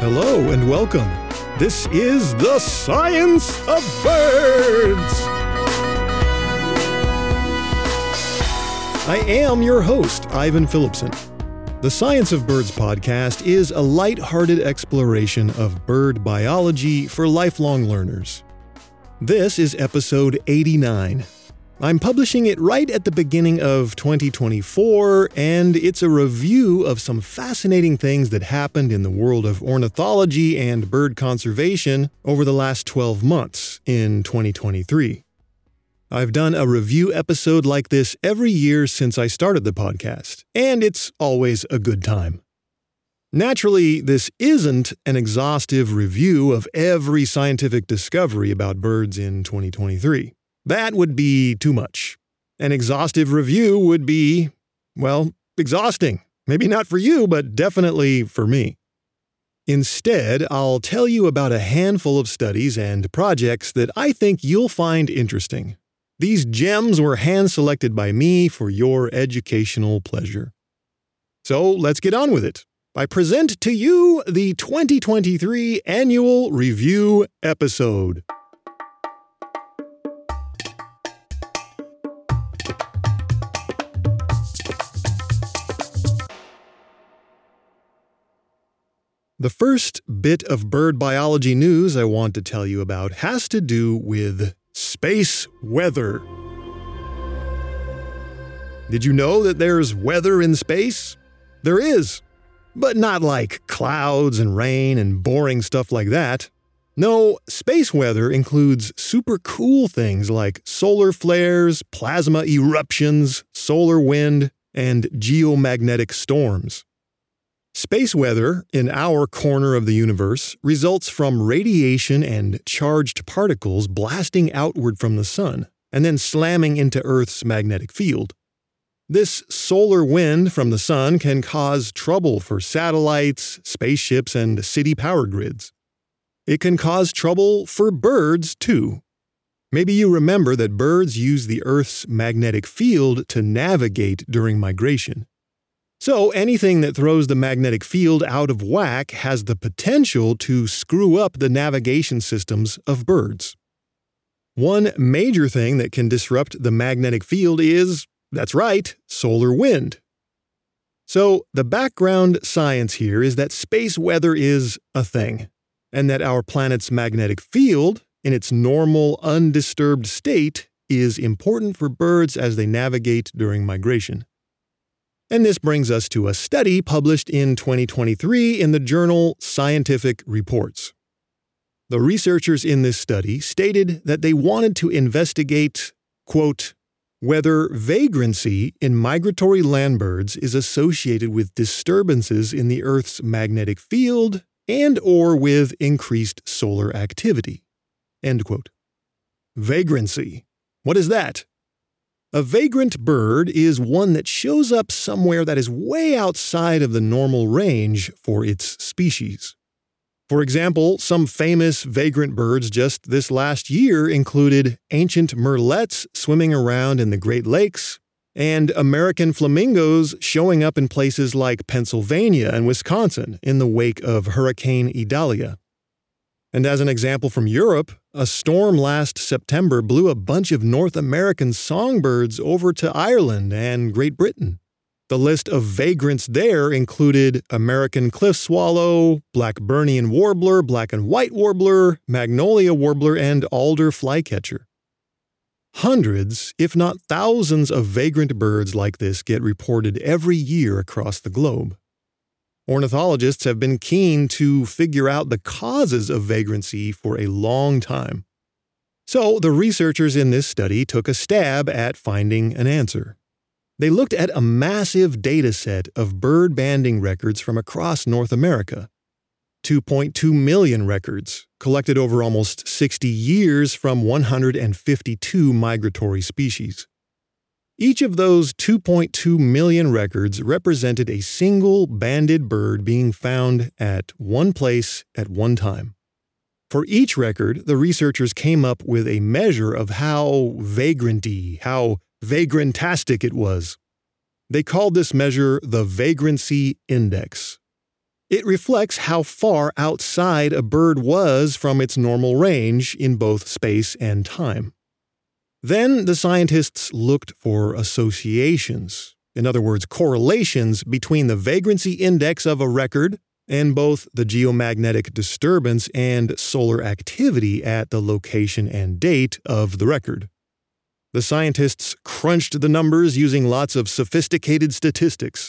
Hello and welcome. This is The Science of Birds. I am your host, Ivan Phillipson. The Science of Birds podcast is a light-hearted exploration of bird biology for lifelong learners. This is episode 89. I'm publishing it right at the beginning of 2024, and it's a review of some fascinating things that happened in the world of ornithology and bird conservation over the last 12 months in 2023. I've done a review episode like this every year since I started the podcast, and it's always a good time. Naturally, this isn't an exhaustive review of every scientific discovery about birds in 2023. That would be too much. An exhaustive review would be, well, exhausting. Maybe not for you, but definitely for me. Instead, I'll tell you about a handful of studies and projects that I think you'll find interesting. These gems were hand-selected by me for your educational pleasure. So let's get on with it. I present to you the 2023 Annual Review episode. The first bit of bird biology news I want to tell you about has to do with space weather. Did you know that there's weather in space? There is, but not like clouds and rain and boring stuff like that. No, space weather includes super cool things like solar flares, plasma eruptions, solar wind, and geomagnetic storms. Space weather, in our corner of the universe, results from radiation and charged particles blasting outward from the sun, and then slamming into Earth's magnetic field. This solar wind from the sun can cause trouble for satellites, spaceships, and city power grids. It can cause trouble for birds, too. Maybe you remember that birds use the Earth's magnetic field to navigate during migration. So anything that throws the magnetic field out of whack has the potential to screw up the navigation systems of birds. One major thing that can disrupt the magnetic field is, that's right, solar wind. So the background science here is that space weather is a thing, and that our planet's magnetic field, in its normal, undisturbed state, is important for birds as they navigate during migration. And this brings us to a study published in 2023 in the journal Scientific Reports. The researchers in this study stated that they wanted to investigate, quote, whether vagrancy in migratory land birds is associated with disturbances in the Earth's magnetic field and/or with increased solar activity, end quote. Vagrancy. What is that? A vagrant bird is one that shows up somewhere that is way outside of the normal range for its species. For example, some famous vagrant birds just this last year included ancient murrelets swimming around in the Great Lakes, and American flamingos showing up in places like Pennsylvania and Wisconsin in the wake of Hurricane Idalia. And as an example from Europe, a storm last September blew a bunch of North American songbirds over to Ireland and Great Britain. The list of vagrants there included American cliff swallow, Blackburnian warbler, black and white warbler, magnolia warbler, and alder flycatcher. Hundreds, if not thousands, of vagrant birds like this get reported every year across the globe. Ornithologists have been keen to figure out the causes of vagrancy for a long time. So the researchers in this study took a stab at finding an answer. They looked at a massive data set of bird banding records from across North America. 2.2 million records, collected over almost 60 years from 152 migratory species. Each of those 2.2 million records represented a single banded bird being found at one place at one time. For each record, the researchers came up with a measure of how vagranty, how vagrantastic it was. They called this measure the Vagrancy Index. It reflects how far outside a bird was from its normal range in both space and time. Then the scientists looked for associations, in other words, correlations between the vagrancy index of a record and both the geomagnetic disturbance and solar activity at the location and date of the record. The scientists crunched the numbers using lots of sophisticated statistics.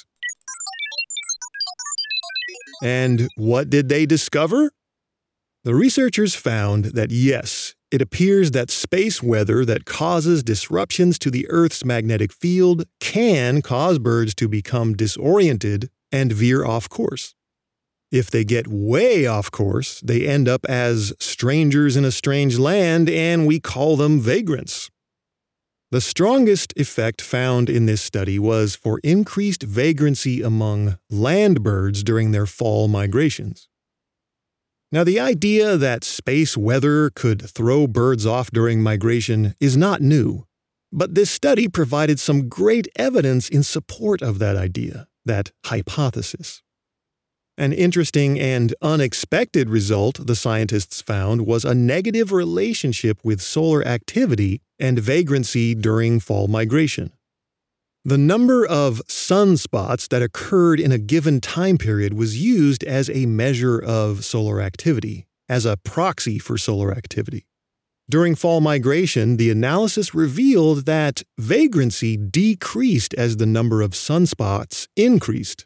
And what did they discover? The researchers found that yes, it appears that space weather that causes disruptions to the Earth's magnetic field can cause birds to become disoriented and veer off course. If they get way off course, they end up as strangers in a strange land, and we call them vagrants. The strongest effect found in this study was for increased vagrancy among land birds during their fall migrations. Now, the idea that space weather could throw birds off during migration is not new, but this study provided some great evidence in support of that idea, that hypothesis. An interesting and unexpected result the scientists found was a negative relationship with solar activity and vagrancy during fall migration. The number of sunspots that occurred in a given time period was used as a measure of solar activity, as a proxy for solar activity. During fall migration, the analysis revealed that vagrancy decreased as the number of sunspots increased.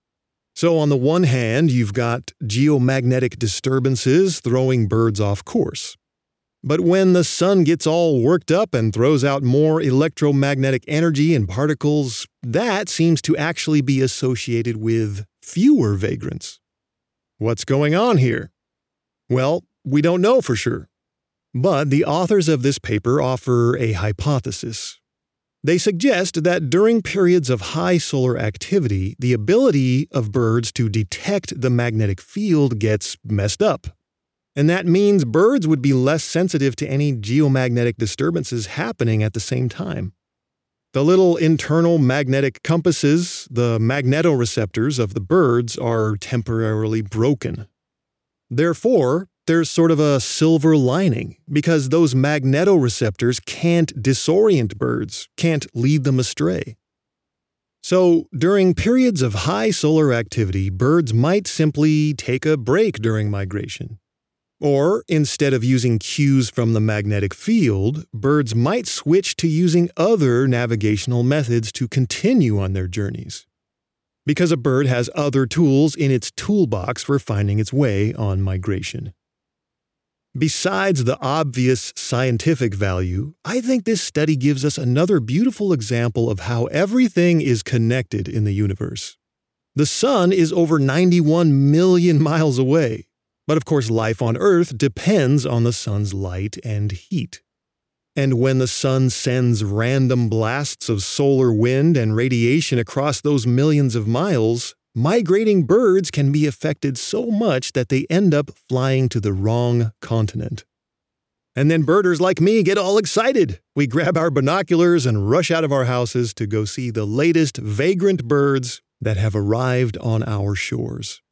So on the one hand, you've got geomagnetic disturbances throwing birds off course. But when the sun gets all worked up and throws out more electromagnetic energy and particles, that seems to actually be associated with fewer vagrants. What's going on here? Well, we don't know for sure. But the authors of this paper offer a hypothesis. They suggest that during periods of high solar activity, the ability of birds to detect the magnetic field gets messed up. And that means birds would be less sensitive to any geomagnetic disturbances happening at the same time. The little internal magnetic compasses, the magnetoreceptors of the birds, are temporarily broken. Therefore, there's sort of a silver lining, because those magnetoreceptors can't disorient birds, can't lead them astray. So, during periods of high solar activity, birds might simply take a break during migration. Or, instead of using cues from the magnetic field, birds might switch to using other navigational methods to continue on their journeys. Because a bird has other tools in its toolbox for finding its way on migration. Besides the obvious scientific value, I think this study gives us another beautiful example of how everything is connected in the universe. The sun is over 91 million miles away, but of course life on Earth depends on the sun's light and heat. And when the sun sends random blasts of solar wind and radiation across those millions of miles, migrating birds can be affected so much that they end up flying to the wrong continent. And then birders like me get all excited. We grab our binoculars and rush out of our houses to go see the latest vagrant birds that have arrived on our shores.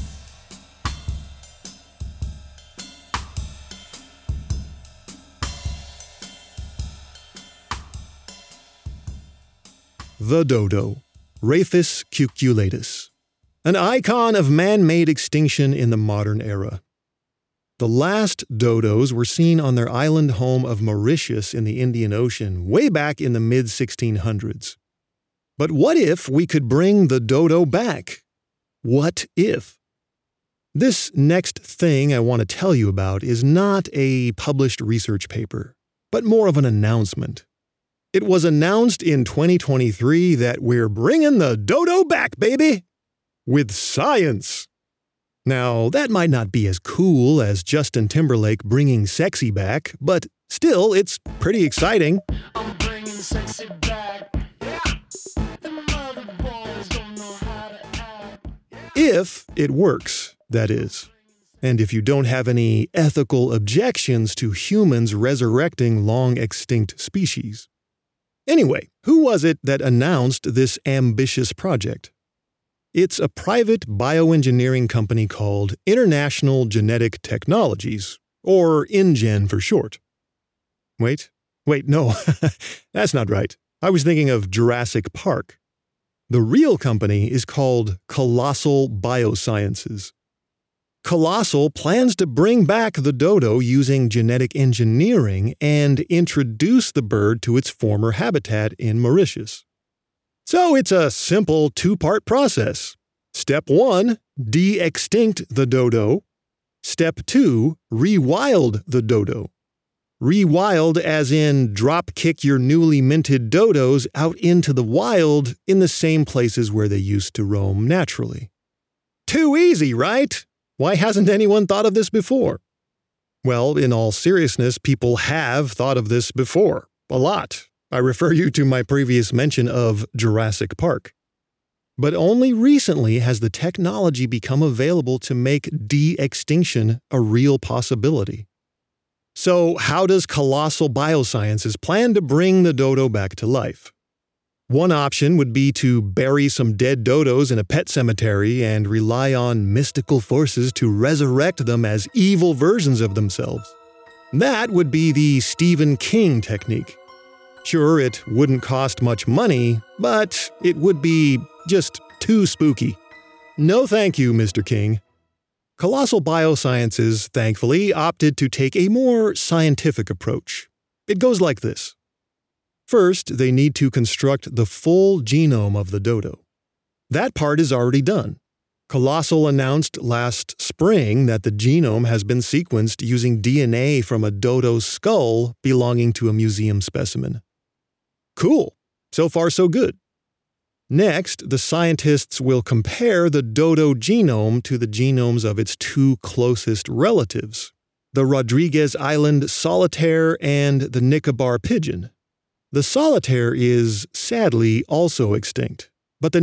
The dodo, Rhapis cuculatus, an icon of man-made extinction in the modern era. The last dodos were seen on their island home of Mauritius in the Indian Ocean way back in the mid-1600s. But what if we could bring the dodo back? What if? This next thing I want to tell you about is not a published research paper, but more of an announcement. It was announced in 2023 that we're bringing the dodo back, baby! With science! Now, that might not be as cool as Justin Timberlake bringing sexy back, but still, it's pretty exciting. I'm bringing sexy back. Yeah. The mother boys don't know how to act. If it works, that is. And if you don't have any ethical objections to humans resurrecting long-extinct species. Anyway, who was it that announced this ambitious project? It's a private bioengineering company called International Genetic Technologies, or InGen for short. Wait, no, that's not right. I was thinking of Jurassic Park. The real company is called Colossal Biosciences. Colossal plans to bring back the dodo using genetic engineering and introduce the bird to its former habitat in Mauritius. So it's a simple two-part process. Step 1, de-extinct the dodo. Step 2, rewild the dodo. Rewild as in drop-kick your newly minted dodos out into the wild in the same places where they used to roam naturally. Too easy, right? Why hasn't anyone thought of this before? Well, in all seriousness, people have thought of this before. A lot. I refer you to my previous mention of Jurassic Park. But only recently has the technology become available to make de-extinction a real possibility. So, how does Colossal Biosciences plan to bring the dodo back to life? One option would be to bury some dead dodos in a pet cemetery and rely on mystical forces to resurrect them as evil versions of themselves. That would be the Stephen King technique. Sure, it wouldn't cost much money, but it would be just too spooky. No thank you, Mr. King. Colossal Biosciences, thankfully, opted to take a more scientific approach. It goes like this. First, they need to construct the full genome of the dodo. That part is already done. Colossal announced last spring that the genome has been sequenced using DNA from a dodo's skull belonging to a museum specimen. Cool. So far, so good. Next, the scientists will compare the dodo genome to the genomes of its two closest relatives, the Rodriguez Island solitaire and the Nicobar pigeon. The solitaire is, sadly, also extinct, but the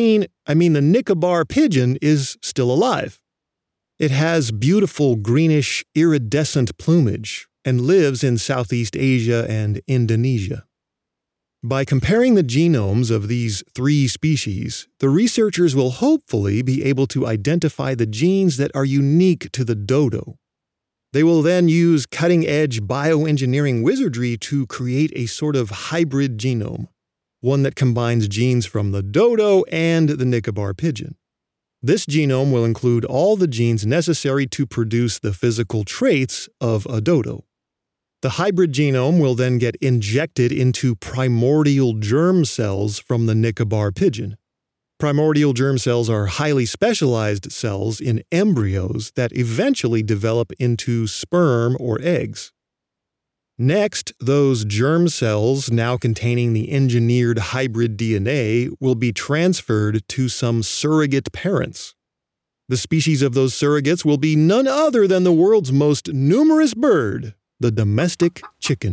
Nicobar pigeon is still alive. It has beautiful greenish iridescent plumage and lives in Southeast Asia and Indonesia. By comparing the genomes of these three species, the researchers will hopefully be able to identify the genes that are unique to the dodo. They will then use cutting-edge bioengineering wizardry to create a sort of hybrid genome, one that combines genes from the dodo and the Nicobar pigeon. This genome will include all the genes necessary to produce the physical traits of a dodo. The hybrid genome will then get injected into primordial germ cells from the Nicobar pigeon. Primordial germ cells are highly specialized cells in embryos that eventually develop into sperm or eggs. Next, those germ cells, now containing the engineered hybrid DNA, will be transferred to some surrogate parents. The species of those surrogates will be none other than the world's most numerous bird, the domestic chicken.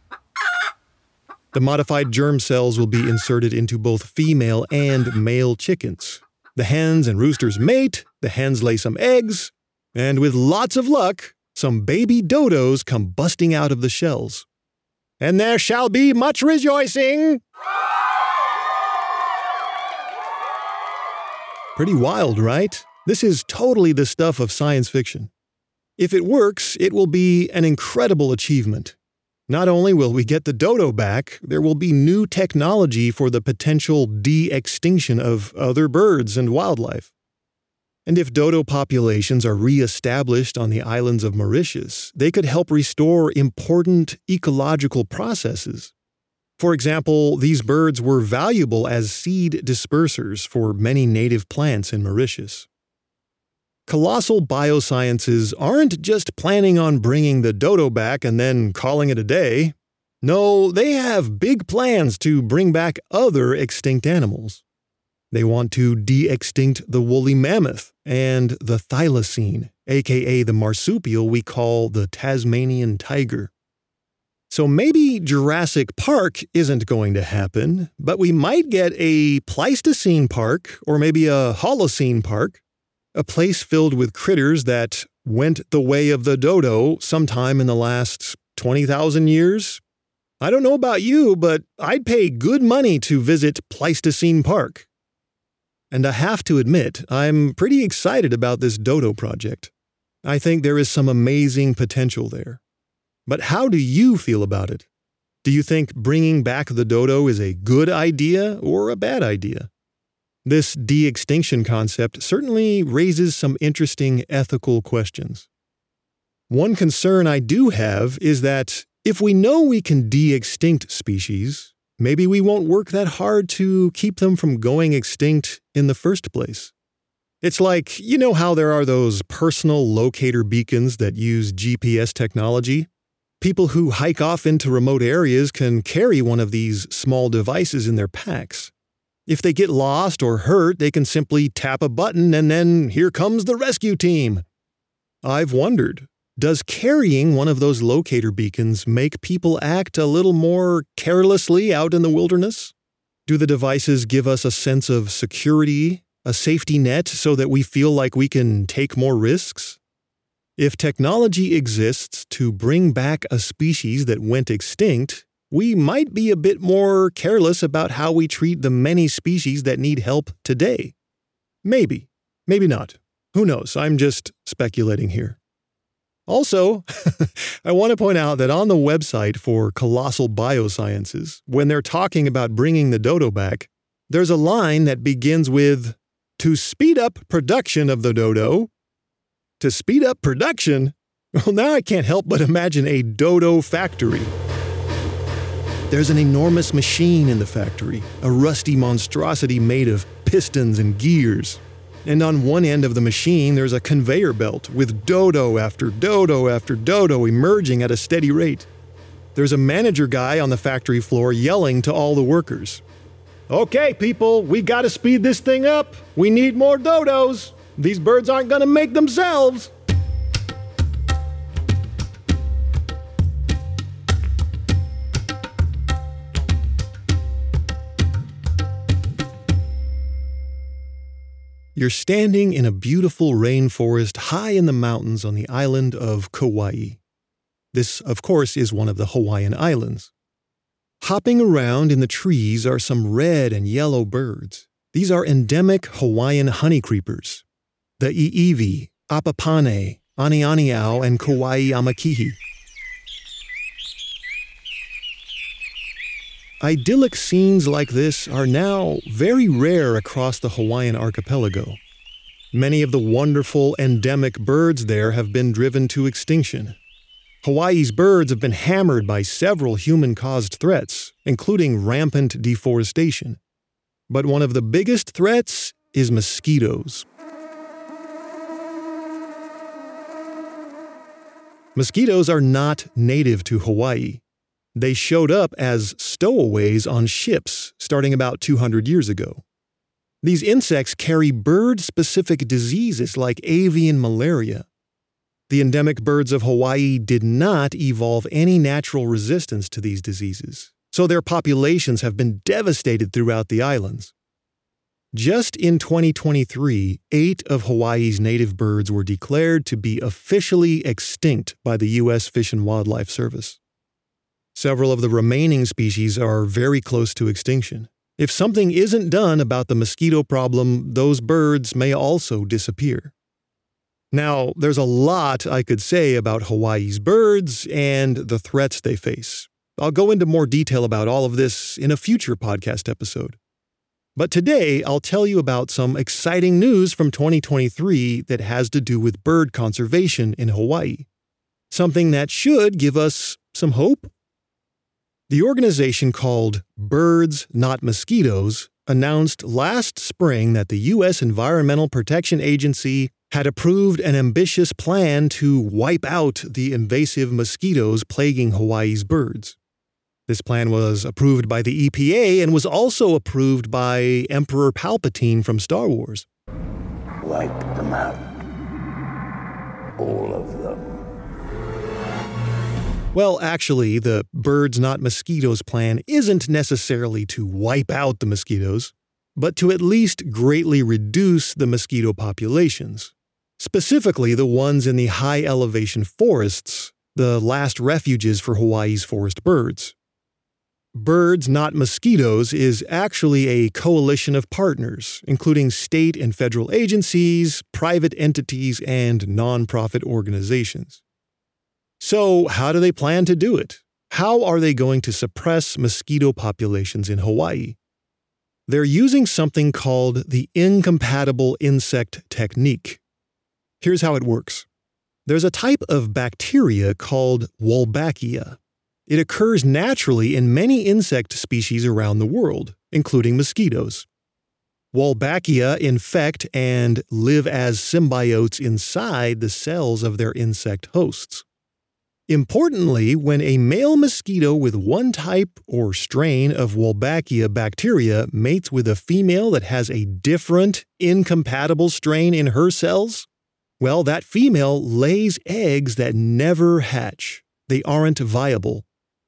The modified germ cells will be inserted into both female and male chickens. The hens and roosters mate, the hens lay some eggs, and with lots of luck, some baby dodos come busting out of the shells. And there shall be much rejoicing! Pretty wild, right? This is totally the stuff of science fiction. If it works, it will be an incredible achievement. Not only will we get the dodo back, there will be new technology for the potential de-extinction of other birds and wildlife. And if dodo populations are re-established on the islands of Mauritius, they could help restore important ecological processes. For example, these birds were valuable as seed dispersers for many native plants in Mauritius. Colossal Biosciences aren't just planning on bringing the dodo back and then calling it a day. No, they have big plans to bring back other extinct animals. They want to de-extinct the woolly mammoth and the thylacine, aka the marsupial we call the Tasmanian tiger. So maybe Jurassic Park isn't going to happen, but we might get a Pleistocene Park or maybe a Holocene Park. A place filled with critters that went the way of the dodo sometime in the last 20,000 years. I don't know about you, but I'd pay good money to visit Pleistocene Park. And I have to admit, I'm pretty excited about this dodo project. I think there is some amazing potential there. But how do you feel about it? Do you think bringing back the dodo is a good idea or a bad idea? This de-extinction concept certainly raises some interesting ethical questions. One concern I do have is that if we know we can de-extinct species, maybe we won't work that hard to keep them from going extinct in the first place. It's like, you know how there are those personal locator beacons that use GPS technology? People who hike off into remote areas can carry one of these small devices in their packs. If they get lost or hurt, they can simply tap a button and then here comes the rescue team. I've wondered, does carrying one of those locator beacons make people act a little more carelessly out in the wilderness? Do the devices give us a sense of security, a safety net so that we feel like we can take more risks? If technology exists to bring back a species that went extinct, we might be a bit more careless about how we treat the many species that need help today. Maybe. Maybe not. Who knows? I'm just speculating here. Also, I want to point out that on the website for Colossal Biosciences, when they're talking about bringing the dodo back, there's a line that begins with, "To speed up production of the dodo." To speed up production? Well, now I can't help but imagine a dodo factory. There's an enormous machine in the factory, a rusty monstrosity made of pistons and gears. And on one end of the machine, there's a conveyor belt with dodo after dodo after dodo emerging at a steady rate. There's a manager guy on the factory floor yelling to all the workers. "Okay, people, we gotta speed this thing up. We need more dodos. These birds aren't gonna make themselves." You're standing in a beautiful rainforest high in the mountains on the island of Kauai. This, of course, is one of the Hawaiian Islands. Hopping around in the trees are some red and yellow birds. These are endemic Hawaiian honeycreepers, the i'iwi, apapane, anianiau, and Kauai amakihi. Idyllic scenes like this are now very rare across the Hawaiian archipelago. Many of the wonderful endemic birds there have been driven to extinction. Hawaii's birds have been hammered by several human-caused threats, including rampant deforestation. But one of the biggest threats is mosquitoes. Mosquitoes are not native to Hawaii. They showed up as stowaways on ships starting about 200 years ago. These insects carry bird-specific diseases like avian malaria. The endemic birds of Hawaii did not evolve any natural resistance to these diseases, so their populations have been devastated throughout the islands. Just in 2023, 8 of Hawaii's native birds were declared to be officially extinct by the U.S. Fish and Wildlife Service. Several of the remaining species are very close to extinction. If something isn't done about the mosquito problem, those birds may also disappear. Now, there's a lot I could say about Hawaii's birds and the threats they face. I'll go into more detail about all of this in a future podcast episode. But today, I'll tell you about some exciting news from 2023 that has to do with bird conservation in Hawaii. Something that should give us some hope. The organization called Birds Not Mosquitoes announced last spring that the U.S. Environmental Protection Agency had approved an ambitious plan to wipe out the invasive mosquitoes plaguing Hawaii's birds. This plan was approved by the EPA and was also approved by Emperor Palpatine from Star Wars. Wipe them out. All of them. Well, actually, the Birds Not Mosquitoes plan isn't necessarily to wipe out the mosquitoes, but to at least greatly reduce the mosquito populations, specifically the ones in the high-elevation forests, the last refuges for Hawaii's forest birds. Birds Not Mosquitoes is actually a coalition of partners, including state and federal agencies, private entities, and nonprofit organizations. So, how do they plan to do it? How are they going to suppress mosquito populations in Hawaii? They're using something called the incompatible insect technique. Here's how it works. There's a type of bacteria called Wolbachia. It occurs naturally in many insect species around the world, including mosquitoes. Wolbachia infect and live as symbiotes inside the cells of their insect hosts. Importantly, when a male mosquito with one type or strain of Wolbachia bacteria mates with a female that has a different, incompatible strain in her cells, well, that female lays eggs that never hatch. They aren't viable.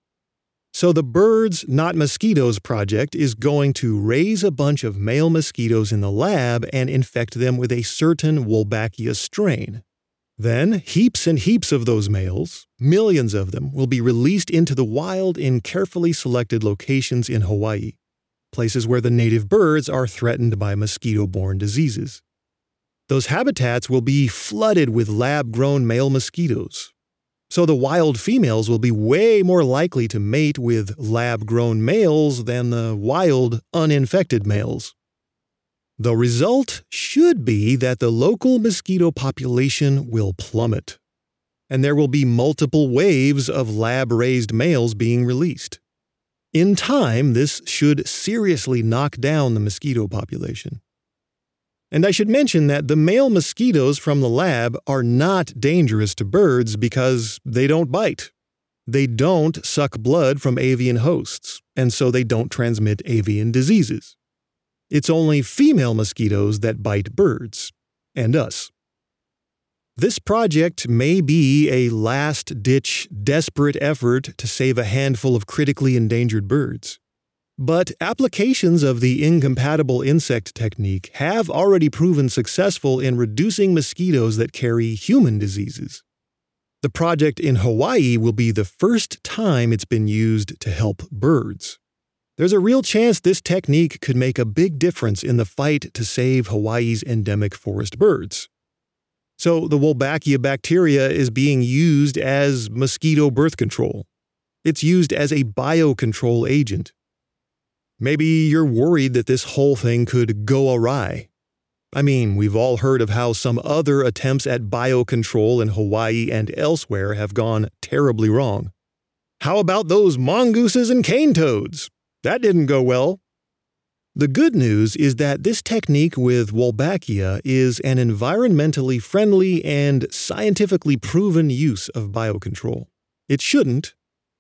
So the Birds Not Mosquitoes project is going to raise a bunch of male mosquitoes in the lab and infect them with a certain Wolbachia strain. Then, heaps and heaps of those males, millions of them, will be released into the wild in carefully selected locations in Hawaii, places where the native birds are threatened by mosquito-borne diseases. Those habitats will be flooded with lab-grown male mosquitoes. So the wild females will be way more likely to mate with lab-grown males than the wild, uninfected males. The result should be that the local mosquito population will plummet, and there will be multiple waves of lab-raised males being released. In time, this should seriously knock down the mosquito population. And I should mention that the male mosquitoes from the lab are not dangerous to birds because they don't bite. They don't suck blood from avian hosts, and so they don't transmit avian diseases. It's only female mosquitoes that bite birds, and us. This project may be a last-ditch, desperate effort to save a handful of critically endangered birds. But applications of the incompatible insect technique have already proven successful in reducing mosquitoes that carry human diseases. The project in Hawaii will be the first time it's been used to help birds. There's a real chance this technique could make a big difference in the fight to save Hawaii's endemic forest birds. So the Wolbachia bacteria is being used as mosquito birth control. It's used as a biocontrol agent. Maybe you're worried that this whole thing could go awry. I mean, we've all heard of how some other attempts at biocontrol in Hawaii and elsewhere have gone terribly wrong. How about those mongooses and cane toads? That didn't go well. The good news is that this technique with Wolbachia is an environmentally friendly and scientifically proven use of biocontrol. It shouldn't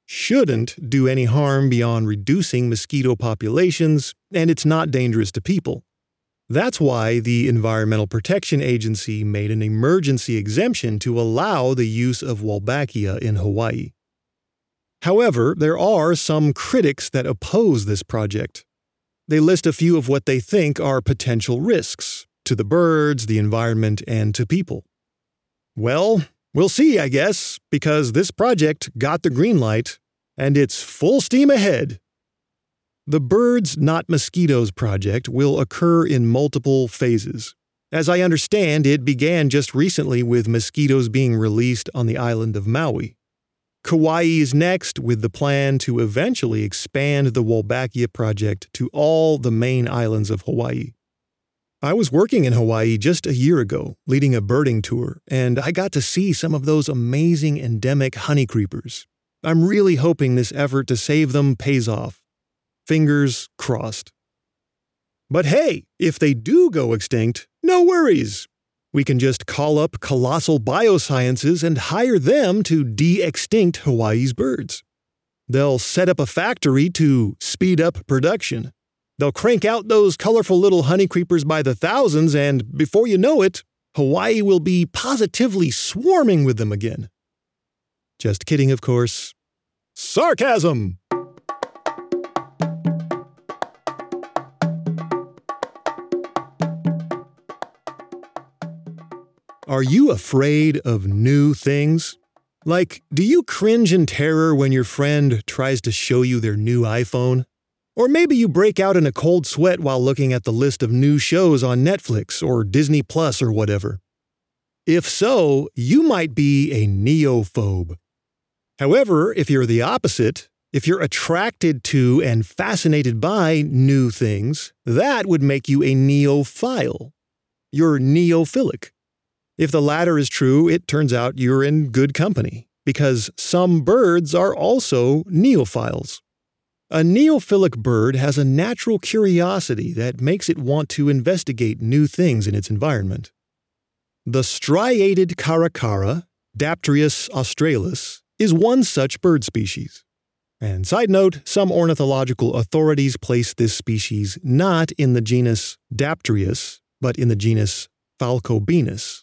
do any harm beyond reducing mosquito populations, and it's not dangerous to people. That's why the Environmental Protection Agency made an emergency exemption to allow the use of Wolbachia in Hawaii. However, there are some critics that oppose this project. They list a few of what they think are potential risks to the birds, the environment, and to people. Well, we'll see, I guess, because this project got the green light, and it's full steam ahead. The Birds Not Mosquitoes project will occur in multiple phases. As I understand, it began just recently with mosquitoes being released on the island of Maui. Kauai is next, with the plan to eventually expand the Wolbachia project to all the main islands of Hawaii. I was working in Hawaii just a year ago, leading a birding tour, and I got to see some of those amazing endemic honeycreepers. I'm really hoping this effort to save them pays off. Fingers crossed. But hey, if they do go extinct, no worries. We can just call up Colossal Biosciences and hire them to de-extinct Hawaii's birds. They'll set up a factory to speed up production. They'll crank out those colorful little honeycreepers by the thousands, and before you know it, Hawaii will be positively swarming with them again. Just kidding, of course. Sarcasm! Are you afraid of new things? Like, do you cringe in terror when your friend tries to show you their new iPhone? Or maybe you break out in a cold sweat while looking at the list of new shows on Netflix or Disney Plus or whatever. If so, you might be a neophobe. However, if you're the opposite, if you're attracted to and fascinated by new things, that would make you a neophile. You're neophilic. If the latter is true, it turns out you're in good company, because some birds are also neophiles. A neophilic bird has a natural curiosity that makes it want to investigate new things in its environment. The striated caracara, Daptrius australis, is one such bird species. And side note, some ornithological authorities place this species not in the genus Daptrius, but in the genus Falcobenus.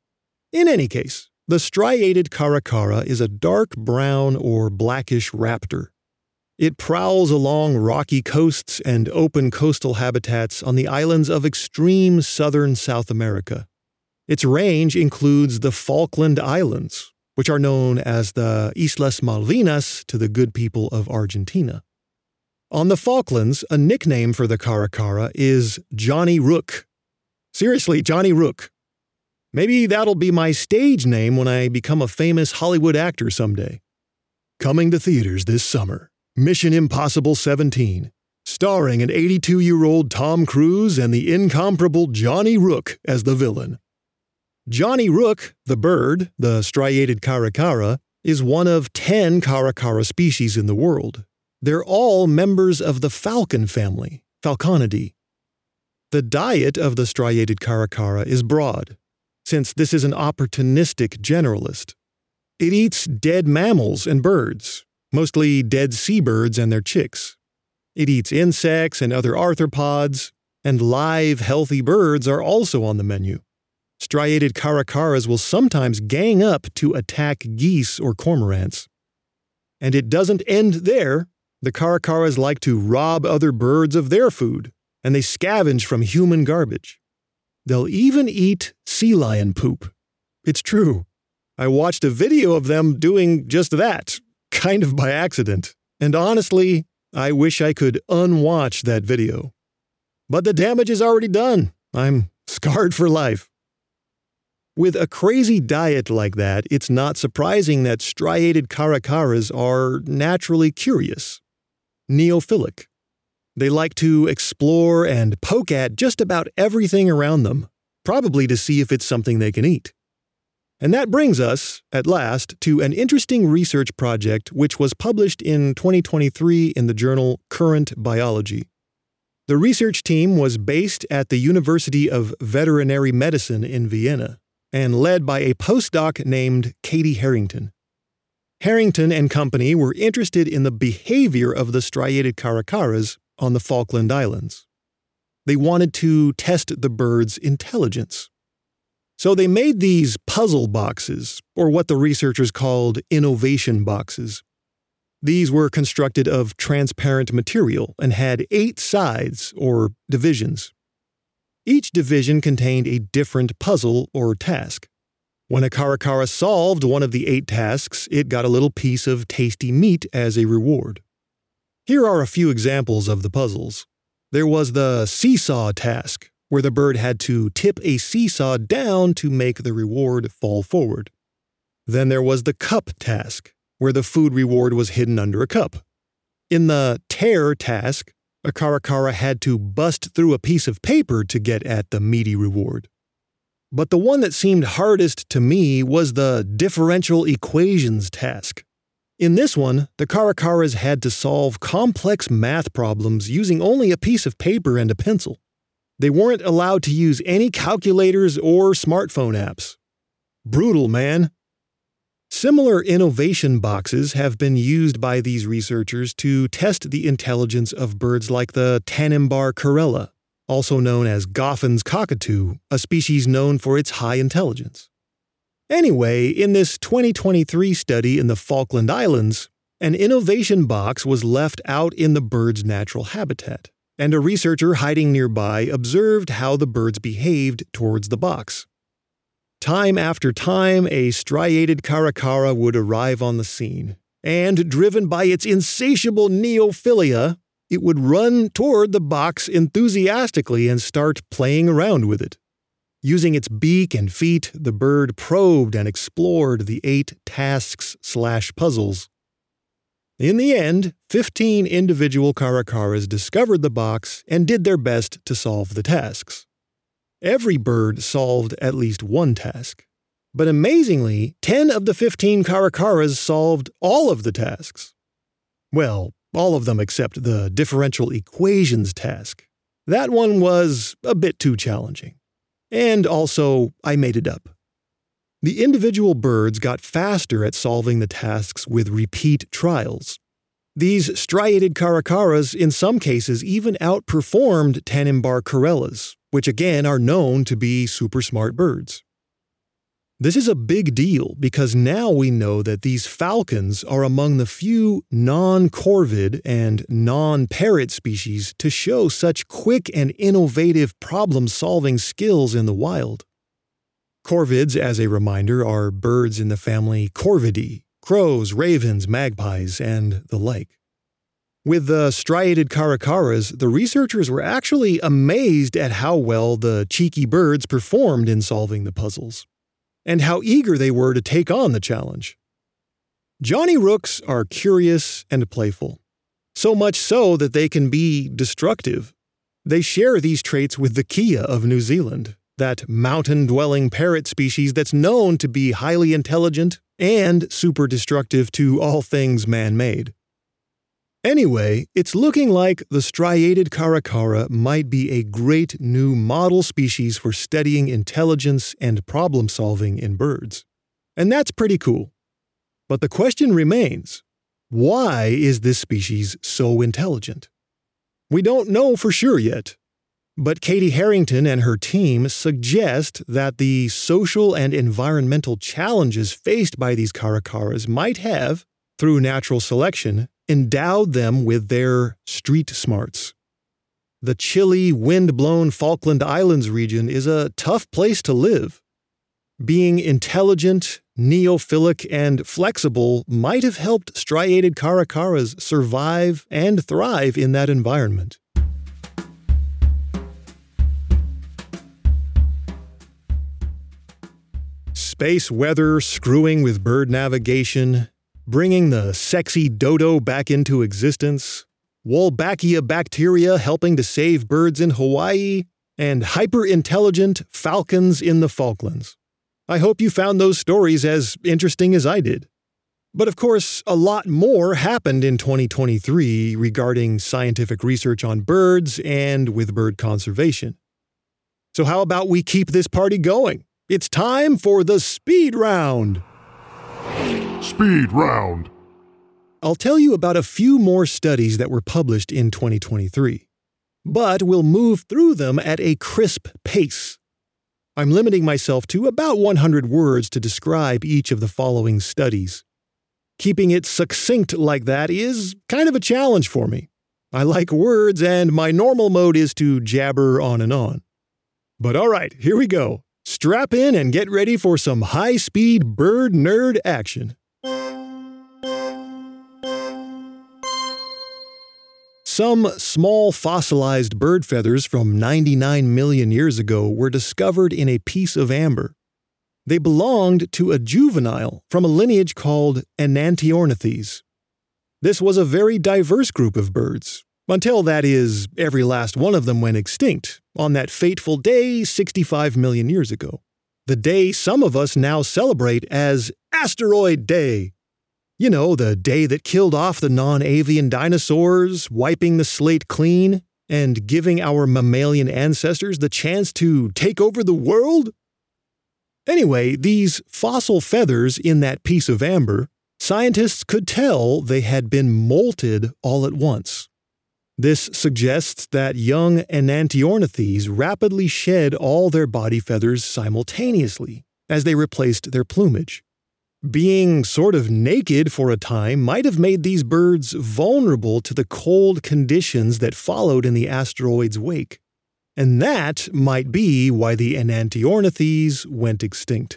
In any case, the striated caracara is a dark brown or blackish raptor. It prowls along rocky coasts and open coastal habitats on the islands of extreme southern South America. Its range includes the Falkland Islands, which are known as the Islas Malvinas to the good people of Argentina. On the Falklands, a nickname for the caracara is Johnny Rook. Seriously, Johnny Rook. Maybe that'll be my stage name when I become a famous Hollywood actor someday. Coming to theaters this summer, Mission Impossible 17, starring an 82-year-old Tom Cruise and the incomparable Johnny Rook as the villain. Johnny Rook, the bird, the striated caracara, is one of 10 caracara species in the world. They're all members of the falcon family, Falconidae. The diet of the striated caracara is broad, since this is an opportunistic generalist. It eats dead mammals and birds, mostly dead seabirds and their chicks. It eats insects and other arthropods, and live, healthy birds are also on the menu. Striated caracaras will sometimes gang up to attack geese or cormorants. And it doesn't end there. The caracaras like to rob other birds of their food, and they scavenge from human garbage. They'll even eat sea lion poop. It's true. I watched a video of them doing just that, kind of by accident. And honestly, I wish I could unwatch that video. But the damage is already done. I'm scarred for life. With a crazy diet like that, it's not surprising that striated caracaras are naturally curious, neophilic. They like to explore and poke at just about everything around them, probably to see if it's something they can eat. And that brings us, at last, to an interesting research project which was published in 2023 in the journal Current Biology. The research team was based at the University of Veterinary Medicine in Vienna, and led by a postdoc named Katie Harrington. Harrington and company were interested in the behavior of the striated caracaras on the Falkland Islands. They wanted to test the bird's intelligence. So they made these puzzle boxes, or what the researchers called innovation boxes. These were constructed of transparent material and had 8 sides, or divisions. Each division contained a different puzzle or task. When a caracara solved one of the 8 tasks, it got a little piece of tasty meat as a reward. Here are a few examples of the puzzles. There was the seesaw task, where the bird had to tip a seesaw down to make the reward fall forward. Then there was the cup task, where the food reward was hidden under a cup. In the tear task, a caracara had to bust through a piece of paper to get at the meaty reward. But the one that seemed hardest to me was the differential equations task. In this one, the caracaras had to solve complex math problems using only a piece of paper and a pencil. They weren't allowed to use any calculators or smartphone apps. Brutal, man. Similar innovation boxes have been used by these researchers to test the intelligence of birds like the Tanimbar corella, also known as Goffin's cockatoo, a species known for its high intelligence. Anyway, in this 2023 study in the Falkland Islands, an innovation box was left out in the bird's natural habitat, and a researcher hiding nearby observed how the birds behaved towards the box. Time after time, a striated caracara would arrive on the scene, and driven by its insatiable neophilia, it would run toward the box enthusiastically and start playing around with it. Using its beak and feet, the bird probed and explored the 8 tasks/puzzles. In the end, 15 individual caracaras discovered the box and did their best to solve the tasks. Every bird solved at least one task. But amazingly, 10 of the 15 caracaras solved all of the tasks. Well, all of them except the differential equations task. That one was a bit too challenging. And also, I made it up. The individual birds got faster at solving the tasks with repeat trials. These striated caracaras in some cases even outperformed Tanimbar corellas, which again are known to be super smart birds. This is a big deal because now we know that these falcons are among the few non-corvid and non-parrot species to show such quick and innovative problem-solving skills in the wild. Corvids, as a reminder, are birds in the family Corvidae, crows, ravens, magpies, and the like. With the striated caracaras, the researchers were actually amazed at how well the cheeky birds performed in solving the puzzles, and how eager they were to take on the challenge. Johnny Rooks are curious and playful, so much so that they can be destructive. They share these traits with the kea of New Zealand, that mountain-dwelling parrot species that's known to be highly intelligent and super destructive to all things man-made. Anyway, it's looking like the striated caracara might be a great new model species for studying intelligence and problem-solving in birds. And that's pretty cool. But the question remains, why is this species so intelligent? We don't know for sure yet, but Katie Harrington and her team suggest that the social and environmental challenges faced by these caracaras might have, through natural selection, endowed them with their street smarts. The chilly, wind-blown Falkland Islands region is a tough place to live. Being intelligent, neophilic, and flexible might have helped striated caracaras survive and thrive in that environment. Space weather screwing with bird navigation, bringing the sexy dodo back into existence, Wolbachia bacteria helping to save birds in Hawaii, and hyper-intelligent falcons in the Falklands. I hope you found those stories as interesting as I did. But of course, a lot more happened in 2023 regarding scientific research on birds and with bird conservation. So how about we keep this party going? It's time for the Speed Round! Speed Round! I'll tell you about a few more studies that were published in 2023, but we'll move through them at a crisp pace. I'm limiting myself to about 100 words to describe each of the following studies. Keeping it succinct like that is kind of a challenge for me. I like words, and my normal mode is to jabber on and on. But alright, here we go. Strap in and get ready for some high-speed bird nerd action. Some small fossilized bird feathers from 99 million years ago were discovered in a piece of amber. They belonged to a juvenile from a lineage called Enantiornithes. This was a very diverse group of birds, until, that is, every last one of them went extinct on that fateful day 65 million years ago. The day some of us now celebrate as Asteroid Day. You know, the day that killed off the non-avian dinosaurs, wiping the slate clean, and giving our mammalian ancestors the chance to take over the world? Anyway, these fossil feathers in that piece of amber, scientists could tell they had been molted all at once. This suggests that young Enantiornithes rapidly shed all their body feathers simultaneously as they replaced their plumage. Being sort of naked for a time might have made these birds vulnerable to the cold conditions that followed in the asteroid's wake. And that might be why the Enantiornithes went extinct.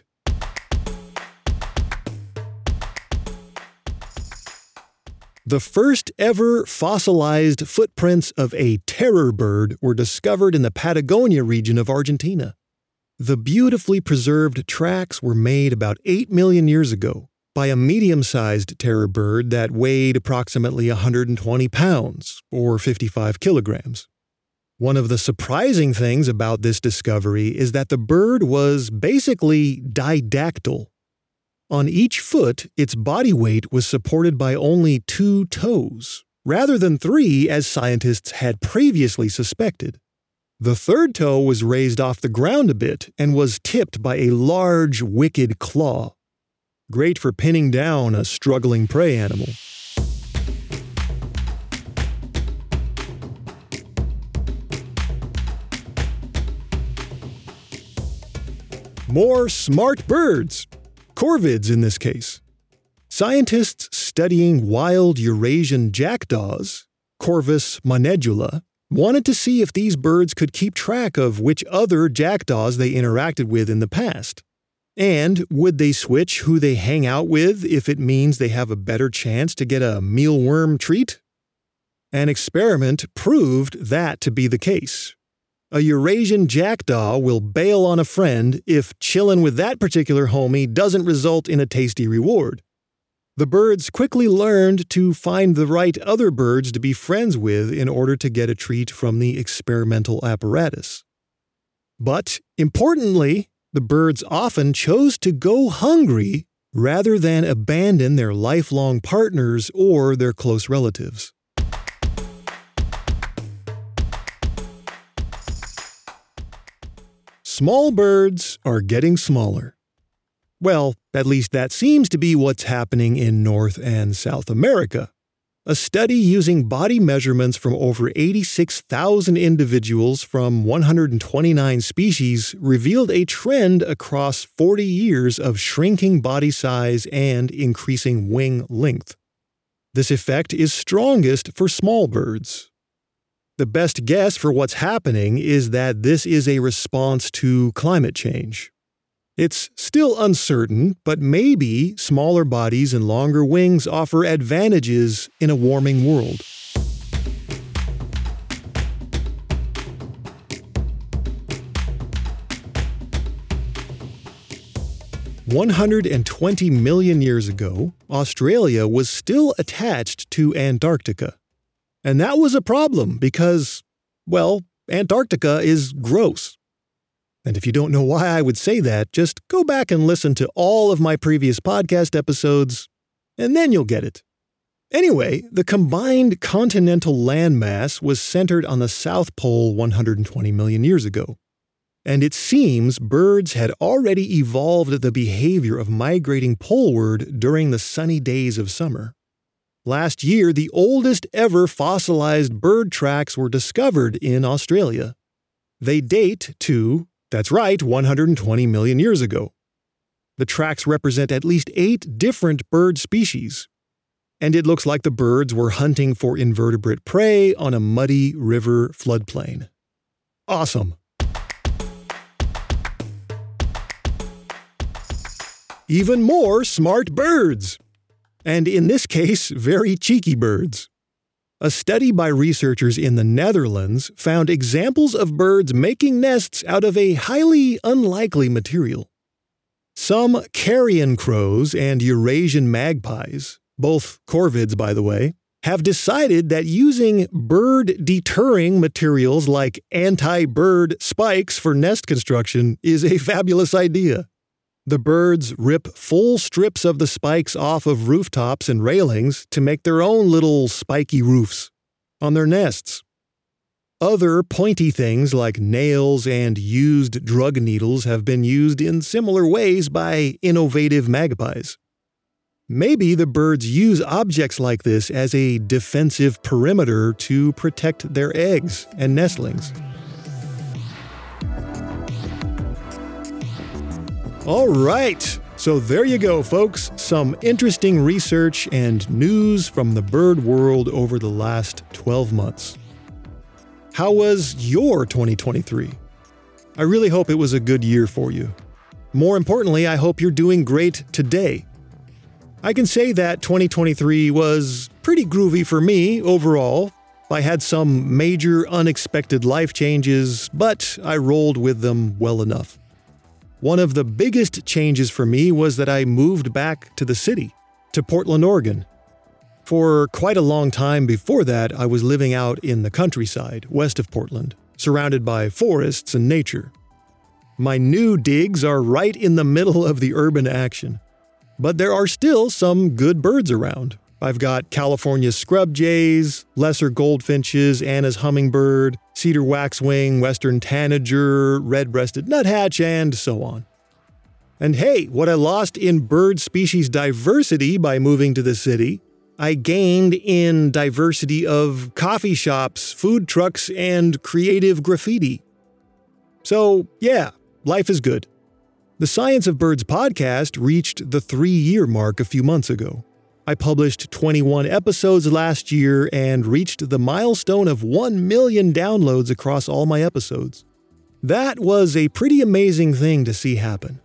The first ever fossilized footprints of a terror bird were discovered in the Patagonia region of Argentina. The beautifully preserved tracks were made about 8 million years ago by a medium-sized terror bird that weighed approximately 120 pounds, or 55 kilograms. One of the surprising things about this discovery is that the bird was basically didactyl. On each foot, its body weight was supported by only 2 toes, rather than 3 as scientists had previously suspected. The third toe was raised off the ground a bit and was tipped by a large, wicked claw. Great for pinning down a struggling prey animal. More smart birds! Corvids in this case. Scientists studying wild Eurasian jackdaws, Corvus monedula, wanted to see if these birds could keep track of which other jackdaws they interacted with in the past. And would they switch who they hang out with if it means they have a better chance to get a mealworm treat? An experiment proved that to be the case. A Eurasian jackdaw will bail on a friend if chillin' with that particular homie doesn't result in a tasty reward. The birds quickly learned to find the right other birds to be friends with in order to get a treat from the experimental apparatus. But, importantly, the birds often chose to go hungry rather than abandon their lifelong partners or their close relatives. Small birds are getting smaller. Well, at least that seems to be what's happening in North and South America. A study using body measurements from over 86,000 individuals from 129 species revealed a trend across 40 years of shrinking body size and increasing wing length. This effect is strongest for small birds. The best guess for what's happening is that this is a response to climate change. It's still uncertain, but maybe smaller bodies and longer wings offer advantages in a warming world. "120 million years ago, Australia was still attached to Antarctica. And that was a problem because, well, Antarctica is gross. And if you don't know why I would say that, just go back and listen to all of my previous podcast episodes, and then you'll get it. Anyway, the combined continental landmass was centered on the South Pole 120 million years ago. And it seems birds had already evolved the behavior of migrating poleward during the sunny days of summer. Last year, the oldest ever fossilized bird tracks were discovered in Australia. They date to, that's right, 120 million years ago. The tracks represent at least 8 different bird species. And it looks like the birds were hunting for invertebrate prey on a muddy river floodplain. Awesome. Even more smart birds! And in this case, very cheeky birds. A study by researchers in the Netherlands found examples of birds making nests out of a highly unlikely material. Some carrion crows and Eurasian magpies, both corvids by the way, have decided that using bird-deterring materials like anti-bird spikes for nest construction is a fabulous idea. The birds rip full strips of the spikes off of rooftops and railings to make their own little spiky roofs on their nests. Other pointy things like nails and used drug needles have been used in similar ways by innovative magpies. Maybe the birds use objects like this as a defensive perimeter to protect their eggs and nestlings. All right, so there you go, folks. Some interesting research and news from the bird world over the last 12 months. How was your 2023? I really hope it was a good year for you. More importantly, I hope you're doing great today. I can say that 2023 was pretty groovy for me overall. I had some major unexpected life changes, but I rolled with them well enough. One of the biggest changes for me was that I moved back to the city, to Portland, Oregon. For quite a long time before that, I was living out in the countryside, west of Portland, surrounded by forests and nature. My new digs are right in the middle of the urban action. But there are still some good birds around. I've got California's scrub jays, lesser goldfinches, Anna's hummingbird, cedar waxwing, western tanager, red-breasted nuthatch, and so on. And hey, what I lost in bird species diversity by moving to the city, I gained in diversity of coffee shops, food trucks, and creative graffiti. So, yeah, life is good. The Science of Birds podcast reached the 3-year mark a few months ago. I published 21 episodes last year and reached the milestone of 1 million downloads across all my episodes. That was a pretty amazing thing to see happen.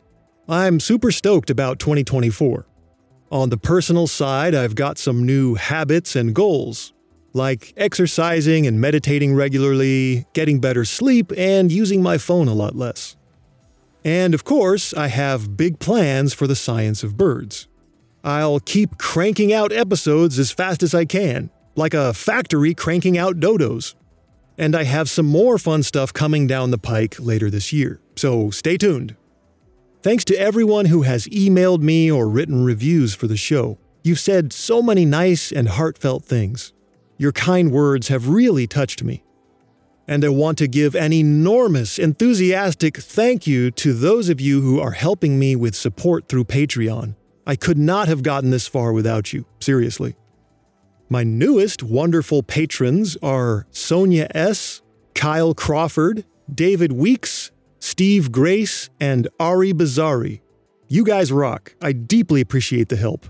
I'm super stoked about 2024. On the personal side, I've got some new habits and goals, like exercising and meditating regularly, getting better sleep, and using my phone a lot less. And of course, I have big plans for the Science of Birds. I'll keep cranking out episodes as fast as I can, like a factory cranking out dodos. And I have some more fun stuff coming down the pike later this year, so stay tuned. Thanks to everyone who has emailed me or written reviews for the show. You've said so many nice and heartfelt things. Your kind words have really touched me. And I want to give an enormous, enthusiastic thank you to those of you who are helping me with support through Patreon. I could not have gotten this far without you, seriously. My newest wonderful patrons are Sonia S., Kyle Crawford, David Weeks, Steve Grace, and Ari Bazari. You guys rock. I deeply appreciate the help.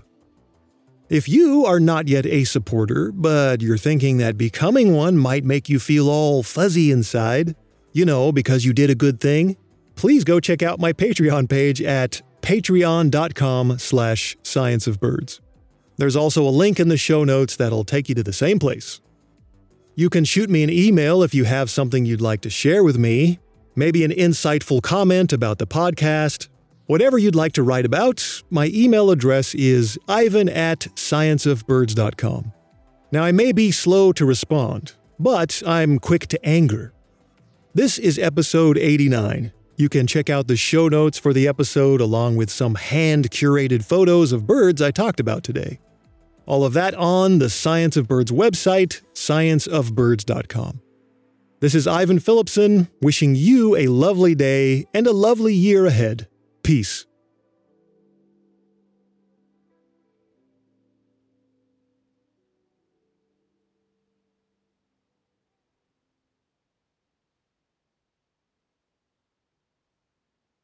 If you are not yet a supporter, but you're thinking that becoming one might make you feel all fuzzy inside, because you did a good thing, please go check out my Patreon page at patreon.com/scienceofbirds. There's also a link in the show notes that'll take you to the same place. You can shoot me an email if you have something you'd like to share with me, maybe an insightful comment about the podcast. Whatever you'd like to write about, my email address is ivan@scienceofbirds.com. Now, I may be slow to respond, but I'm quick to anger. This is episode 89. You can check out the show notes for the episode along with some hand-curated photos of birds I talked about today. All of that on the Science of Birds website, scienceofbirds.com. This is Ivan Phillipson, wishing you a lovely day and a lovely year ahead. Peace.